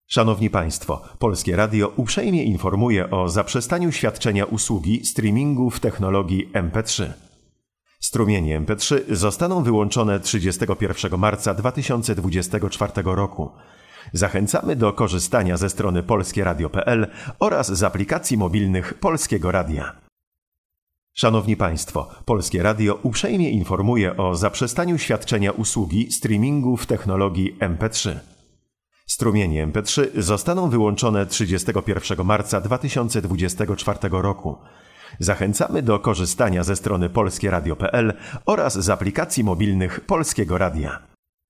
Szanowni Państwo, Polskie Radio uprzejmie informuje o zaprzestaniu świadczenia usługi streamingu w technologii MP3. Strumienie MP3 zostaną wyłączone 31 marca 2024 roku. Zachęcamy do korzystania ze strony polskieradio.pl oraz z aplikacji mobilnych Polskiego Radia. Szanowni Państwo, Polskie Radio uprzejmie informuje o zaprzestaniu świadczenia usługi streamingu w technologii MP3. Strumienie MP3 zostaną wyłączone 31 marca 2024 roku. Zachęcamy do korzystania ze strony polskieradio.pl oraz z aplikacji mobilnych Polskiego Radia.